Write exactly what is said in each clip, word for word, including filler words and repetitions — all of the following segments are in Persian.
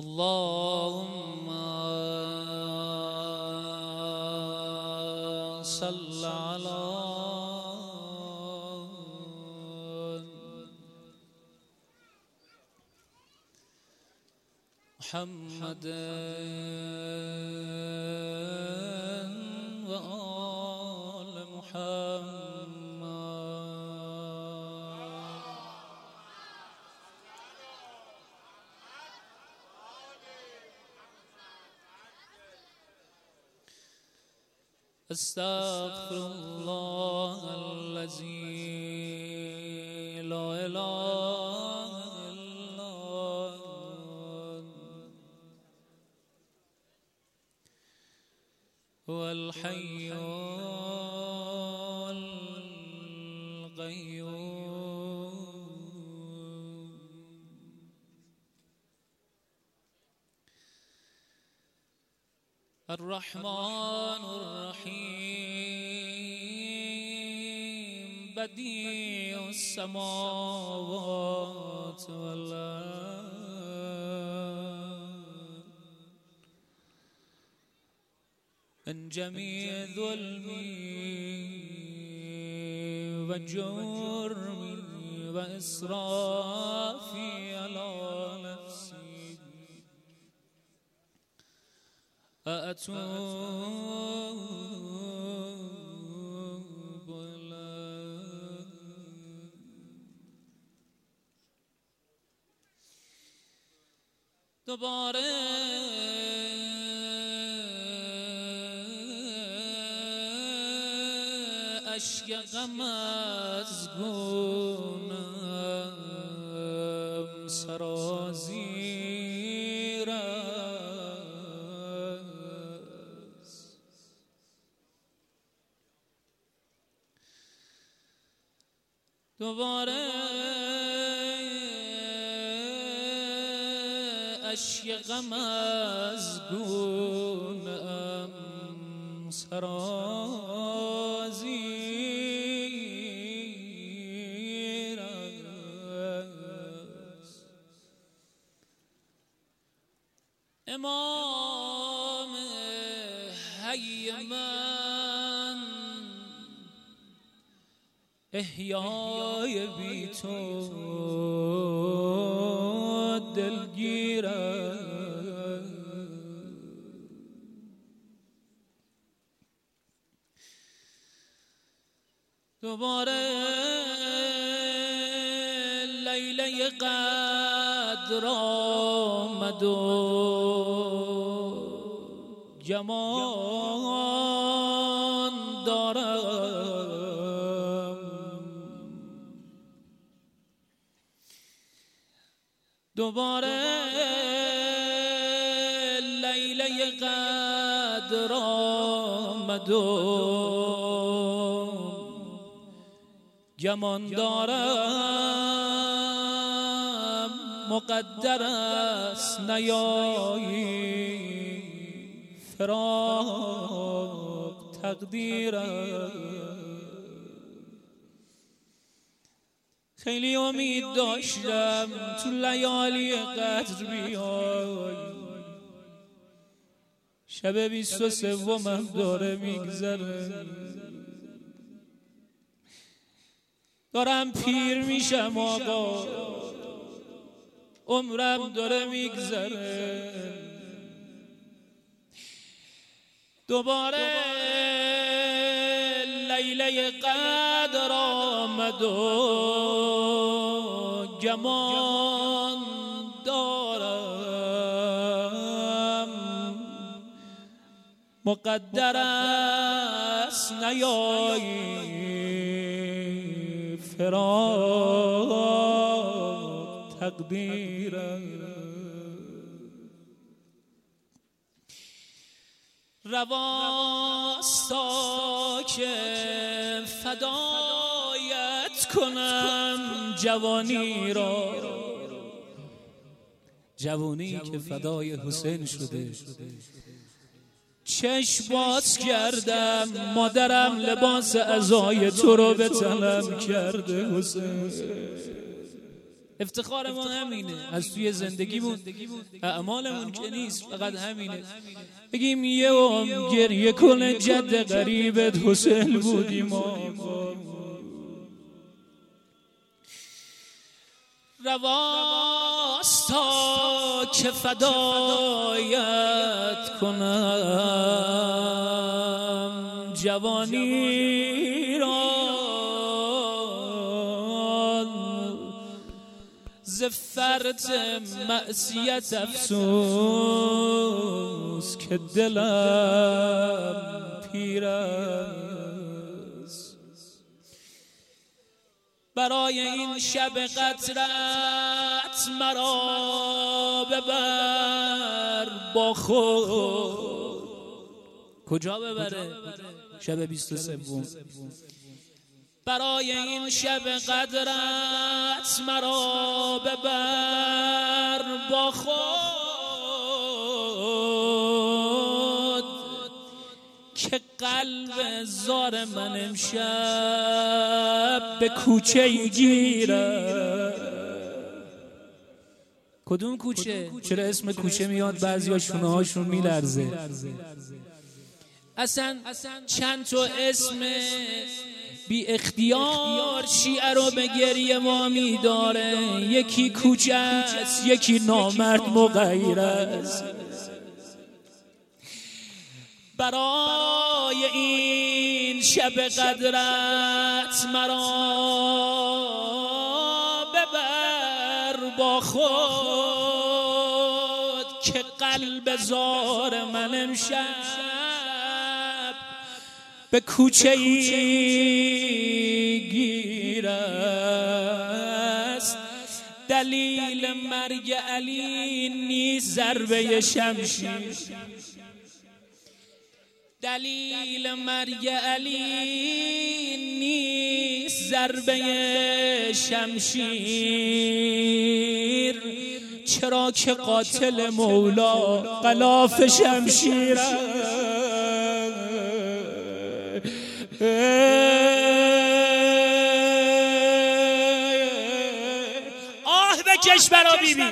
اللهم صل على محمد و آل محمد. استغفر الله الذي لا اله الا هو الحي القيوم. الرحمن الرحيم بديع السماوات والأرض من جميع ظلمي وجرمي وإسرافي على نفسي أتوب إليك. دوباره اشک غم از گونم سرازیر است. دوباره اشک غم از گونم سرازیر است. امام حی من احیای بی تو دلگیر است. دوباره لیله قدر آمد و گمان دارم. دوباره لیله قدر آمد و گمان دارم. مقدر است نیایی فراق تقدیر است. خیلی امید داشتم تو لیالی قدر بیای. شب بیست و سومم داره میگذره. دارم پیر میشم آقا، عمرم داره میگذره. دوباره لیله قدر آمد و گمان دارم. مقدر است نیایی فراق تقدیر است. رواستا که فدایت کنم جوانی را. جوانی که فدای حسین شده. چشم باز کردم مادرم لباس عزای تو رو به تنم کرده. حسین افتخار ما همینه، از توی زندگیمون اعمالمون که نیست، فقط همینه. بگیم یه عمر گریه کنه جد غریبت حسین بودیم ما، رواست تا که فدایت کنم جوانی را، ز فرط معصیت افسوس که دلم پیر است. برای این شب قدرت مرا ببر با خود. کجا ببره؟ شب بیست و سوم. برای این شب قدرت مرا ببر با خود، که قلب زار من امشب به کوچه گیره. کدوم کوچه؟ چرا اسم کوچه میاد بعضی ها شونه هاشون میلرزه؟ اصلا چند تا اسم بی اختیار شیعه رو به گریه وامی داره. یکی کوچه است، یکی نامرد مغیر است. برای این شب قدرت مرا ببر با خود، که قلب زار من امشب به کوچه گیر است. دلیل مرگ علی نیست ضربه شمشیر، دلیل مرگ علی نیست ضربه شمشیر، چرا که قاتل مولا غلاف شمشیر است. آه بکش برا بیبی،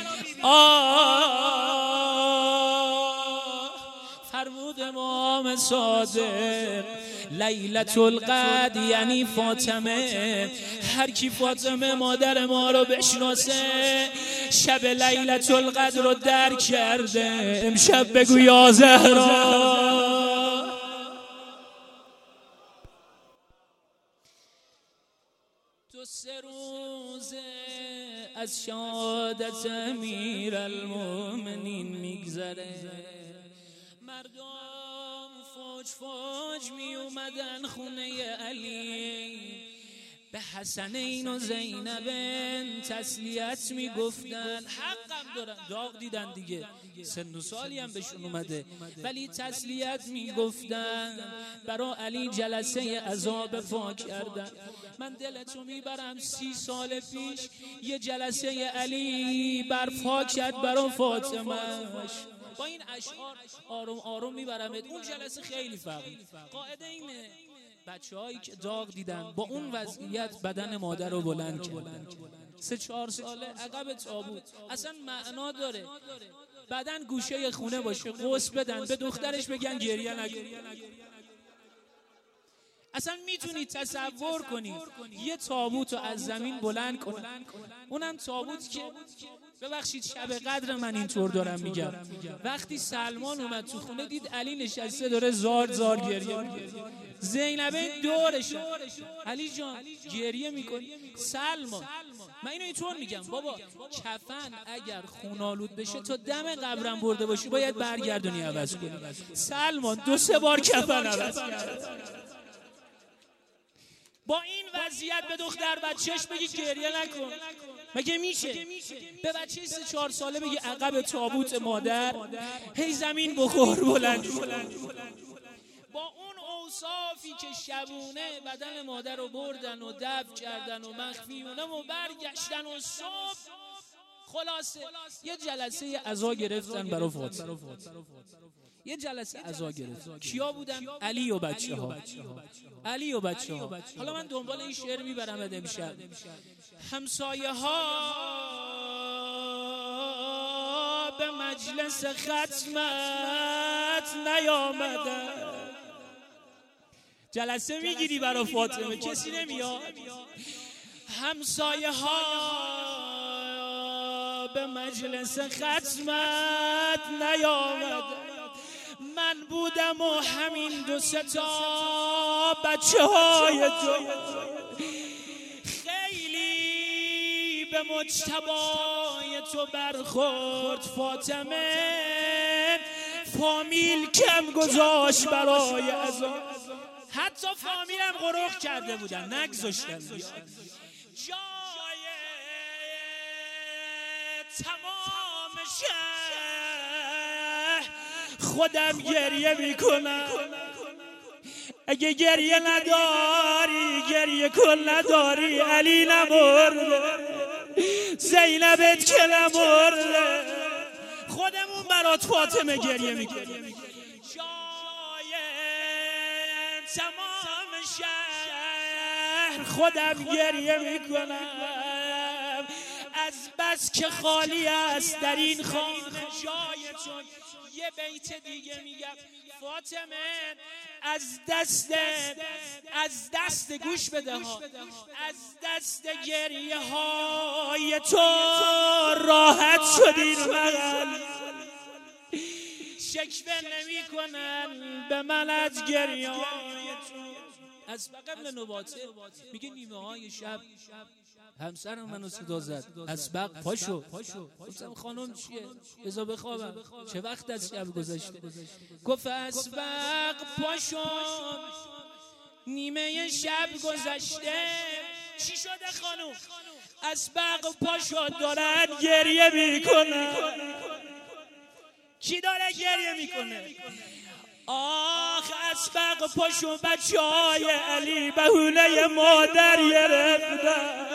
آه فرمود امام صادق لیلة القدر یعنی فاطمه. هر کی فاطمه مادر ما رو بشناسه شب لیلة القدر رو درک کرده. امشب بگو یا زهرا. دو سه روزه از شهادت امیرالمومنین میگذره، مردم فوج فوج می اومدن خونه علی، به حسنین و زینبن تسلیت می گفتن. حقم دارن، داغ دیدن دیگه، سن و سالی هم بهشون اومده، ولی تسلیت می گفتن. برا علی جلسه عذاب پا کردن. من دلتو میبرم سی سال پیش یه جلسه علی برپا کرد برا فاطمه. با این اشعار آروم آروم میبرمت. اون جلسه خیلی فرق. قاعده اینه بچه هایی که داغ دیدن با اون وضعیت بدن مادر رو بلند کردن. سه چهار ساله عقب تابوت اصلا معنا داره بدن گوشه خونه باشه قوس بدن به دخترش بگن گریه نکن. اصلا میتونی تصور کنی یه تابوت رو از زمین بلند کنی، اونم تابوت که ببخشید شب قدر من اینطور دارم میگم. وقتی سلمان اومد تو خونه دید علی نشسته داره زار زار گریه میکنه، زینبه دورشه، علی جان گریه میکنی؟ سلمان من اینو اینطور میگم بابا کفن اگر خونالود بشه تا دم قبرم برده باشی باید برگردونی عوض کنی. سلمان دو سه بار کفن عوض کرد. با این وضعیت به دختر بچهش بگی گریه نکن مگه میشه؟ به بچه سه چهار ساله بگی عقب تابوت مادر هی زمین بخور بلند. با اون اوصافی که شبونه بدن مادر رو بردن و دفن کردن و مخفیونه و برگشتن و صبح خلاصه یه جلسه عزا گرفتن برای فاطمه. یه جلسه عزا گرفت. کیا بودن؟ علی و بچه ها، علی و بچه ها. حالا من دنبال این شعر میبرم امشب. همسایه ها به مجلس ختمت نیامدن. جلسه میگیری برای فاطمه، کسی نمیاد. همسایه ها به مجلس ختمت نیامدن. من بودم و همین دو سه تا بچه های تو، خیلی به مجتبای تو برخورد فاطمه، فامیل کم گذاشت برای عزا. حتی فامیلم غرق کرده بودن، نگذاشتن بیاد. جای تمام شهر خودم گریه میکنم. اگه گریه نداری گریه کن، نداری علی نمرده، زینبت که نمرده، خودمون برات فاطمه گریه میکنیم. جای تمام شهر خودم گریه میکنم، از بس که خالی است در این خانه جایتون. یه بیت دیگه میگم فاطمه، از دست از دست گوش بده ها، از دست گریه های تو راحت شدین مغل، شکوه نمی کنن به من از گریه های تو. از قبل نباته میگه نیمه های شب همسرم منو صدا زد، اسبق پاشو. گفتم خانم چیه؟ بذار بخوابم، چه وقت از شب گذشته؟ گفت اسبق پاشو، نیمه شب گذشته. چی شده خانم؟ اسبق پاشو، دارن گریه میکنن. کی داره گریه میکنه؟ آخ اسبق پاشو، بچه های علی بهونه مادر گرفتن.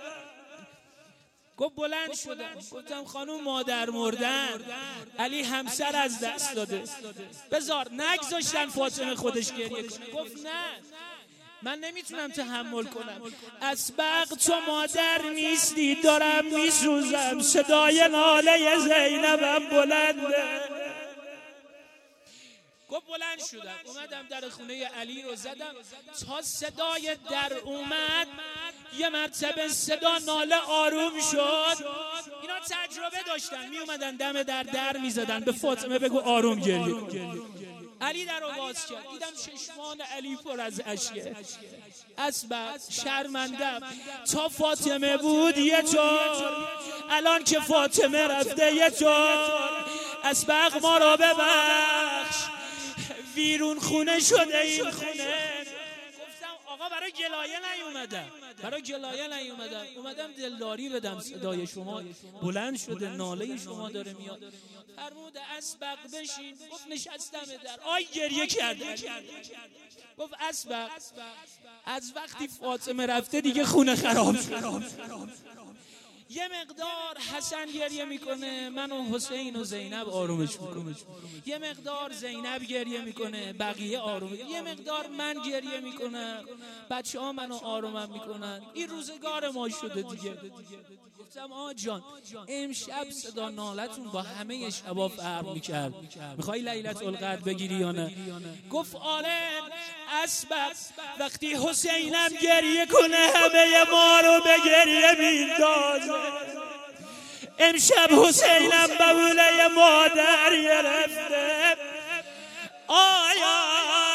گفت بلند شدم، گفتم خانوم مادر مردن، علی همسر از دست داده، بذار. نگذاشتن فاطمه خودش گریه کنه. گفت نه من نمیتونم تحمل کنم، اسبق تو مادر نیستی، دارم میسوزم، صدای ناله زینبم بلنده. گفت بلند شدم، اومدم در خونه علی رو زدم تا صدای در اومد. یه مرتبه صدا ناله آروم شد. اینا تجربه داشتن، می اومدن دم در در می زدن، به فاطمه بگو آروم گریه کن. علی در رو باز کرد، دیدم چشمان علی پر از اشکه. اسبق شرمندم، تا فاطمه بود یه طور، الان که فاطمه رفته یه طور. اسبق ما رو ببخش، ویرون خونه شده این خونه. گفتم آقا برای گلایه نیومدم، برای گلایه نیومدم، اومدم دلداری بدم. صدای شما بلند شده، ناله شما داره میاد. فرمود اسبق بشین. گفت نشستم در. آی گریه کرده. گفت اسبق از وقتی فاطمه رفته دیگه خونه خراب شد. یه مقدار حسن گریه میکنه، من و حسین و زینب آرومش میکنه. یه مقدار زینب گریه میکنه، بقیه آرومه. یه مقدار من گریه میکنم، بچه ها منو آرومم میکنن. این روزگار ما شده دیگه. گفتم آ جان امشب صدا نالتون با همه شبا فرق میکرد، میخوای لیلت القدر بگیری یا نه؟ گفت آره اسبق وقتی حسینم گریه کنه همه ما رو به گریه میندازه. امشب حسینم بهونه مادر گرفته. آیا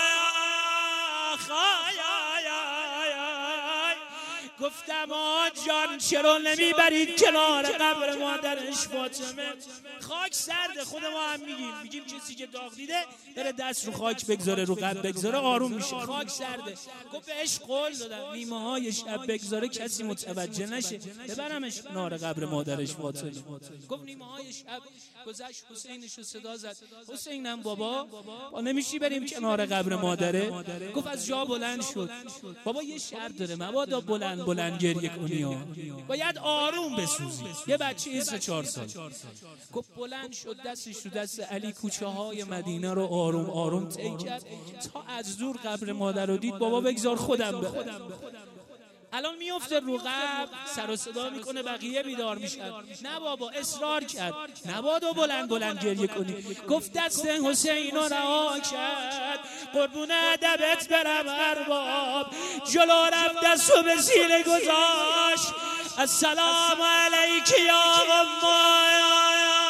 گفتم آ جان چرا نمیبرید کنار قبر مادرش فاطمه؟ خاک سرده، خود ما هم میگیم میگیم کسی که داغ دیده بره دست رو خاک بگذاره، رو قبر بگذاره آروم میشه. خاک سرده. گفت بهش قول دادم نیمه های شب بگذاره کسی متوجه نشه، ببرمش کنار قبر مادرش فاطمه. گفت نیمه های شب گذشت، حسینش رو صدا زد. حسینم بابا با نمیشی بریم کنار قبر مادره؟ گفت از جا بلند شد. بابا یه شرط داره، مبادا بلند بلند بلند گریه کنی ها. باید آروم بسوزی. یه بچه سه چهار سال گفت بلند شد دستش رو دست علی، کوچه های مدینه رو آروم آروم طی کرد تا از دور قبر مادر رو دید. بابا بگذار خودم برم. الان میفته رو قبر، سر و صدا میکنه، بقیه بیدار میشن. نه بابا، اصرار کرد نبادا بلند بلند گریه کنی. گفت دست حسین رو رها کرد، قربون ادبت برم ارباب. جلو رفت دستو به سینه گذاشت، السلام علیک یا امایب.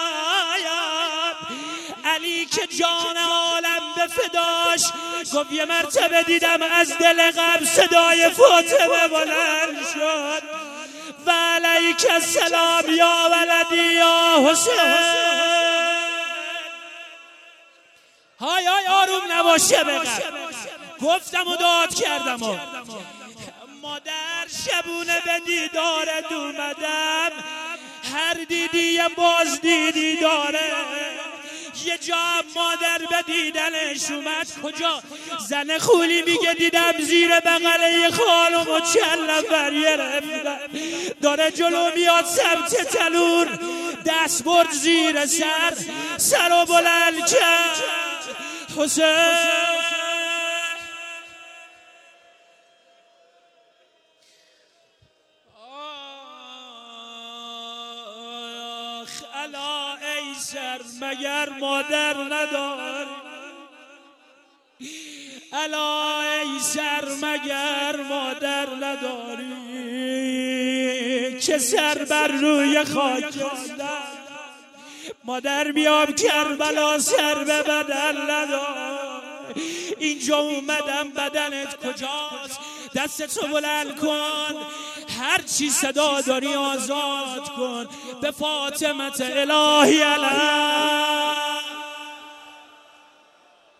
علی که جان عالم به فداش گفت یه مرتبه دیدم از دل قبر صدای فاطمه بلند شد، و علیک السلام یا ولدی یا حسین. های های آروم نباشه بقر. گفتم و داد کردم و مادر شبونه به دیدارت اومدم، هر دیدی باز دیدی داره. یه جا مادر به دیدنش اومد. کجا؟ زن خولی میگه دیدم زیر بغله خانم و چند نفر گرفتن، داره جلو میاد سمت تنور، دست برد زیر سر، سر و بلند کرد. حسین الا ای سر مگر مادر نداری، الا ای سر مگر مادر نداری، که سر بر روی خاک است. مادر میام کربلا سر به بدن ندار. اینجا اومدم بدنت کجاست؟ دستتو بلند کن، هر چی صدا داری آزاد کن. به فاطمه الهی علیه